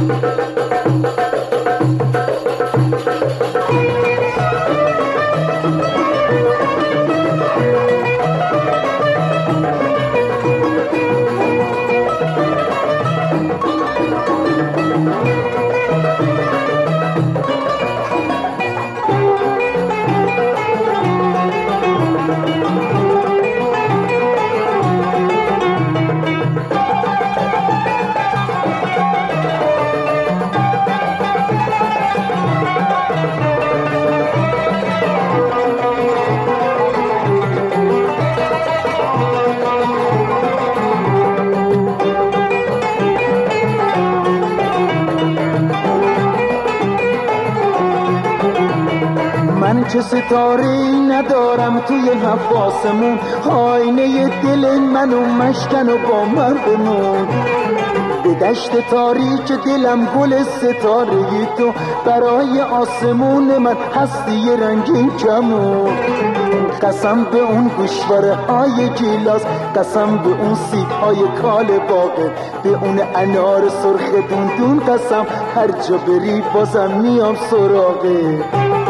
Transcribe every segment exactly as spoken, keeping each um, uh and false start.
من که ستاره‌ای ندارم توی حواسمون، آینه دل منو مشکن و با من بمون. به دشت تاریک دلم گل ستاره‌ای تو، برای آسمون من هستی رنگین کمون. قسم به اون گوشواره های گیلاس، قسم به اون سیب های کال باغه، به اون انار سرخ دوندون قسم، هر جا بری بازم میام سراغه.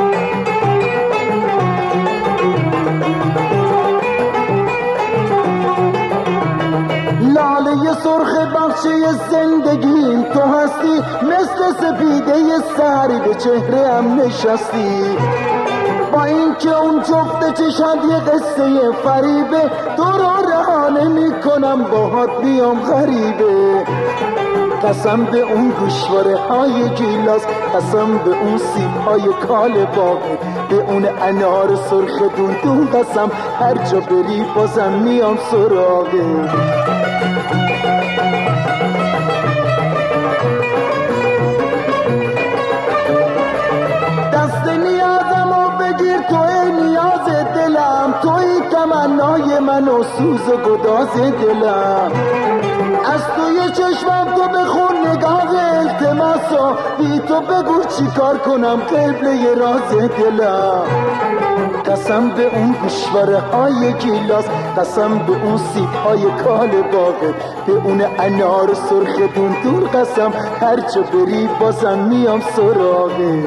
لاله سرخ بخشی زندگیم تو هستی، مثل سپیده سری به چهره هم نشستی. با این که اون جفت چشات یه قصه فریبه، تو رو رها نمی کنم باهات بیام غریبه. قسم به اون گوشواره های گیلاس، قسم به اون سیب های کال باغه، به اون انار سرخ دوندون قسم، هر جا بری بازم میام سراغه. دست نیازمو بگیر، توی نیاز دلم، توی تمنای من و سوز و گداز دلم. از توی چشمم تو بخون نگاه التماسو، بی تو بگو چی کار کنم قبله راز دلم. قسم به اون گوشواره های گیلاس، قسم به اون سیب های کال باغه، به اون انار سرخ دوندون قسم، هر جا بری بازم میام سراغه.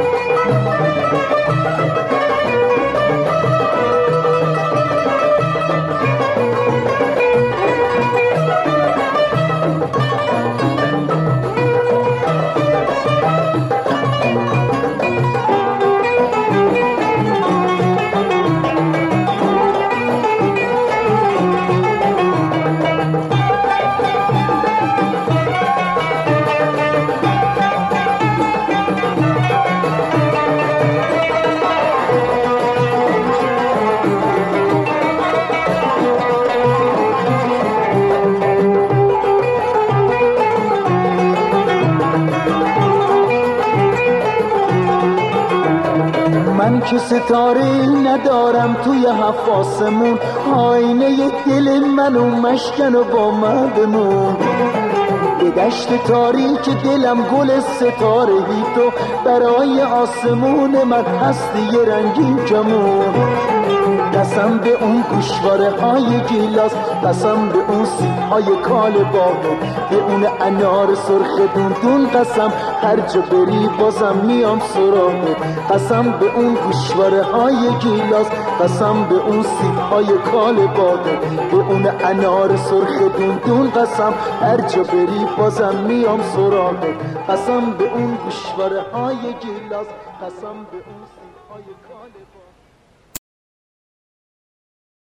من که ستاره‌ای ندارم توی حواسمون، آینه دل منو مشکن و با من بمون. به دشت تاریک دلم گل ستاره‌ای تو، برای آسمون من هستی رنگین کمون. قسم به اون گوشواره های گیلاس، قسم به اون سیب های کال باغه، به اون انار سرخ دوندون قسم، هر جا بری بازم میام سراغه. قسم به اون گوشواره های گیلاس، قسم به اون سیب های کال باغه، به اون انار سرخ دوندون قسم، هر جا بری بازم میام سراغه. قسم به اون گوشواره های گیلاس، قسم به اون سیب های کال باغه.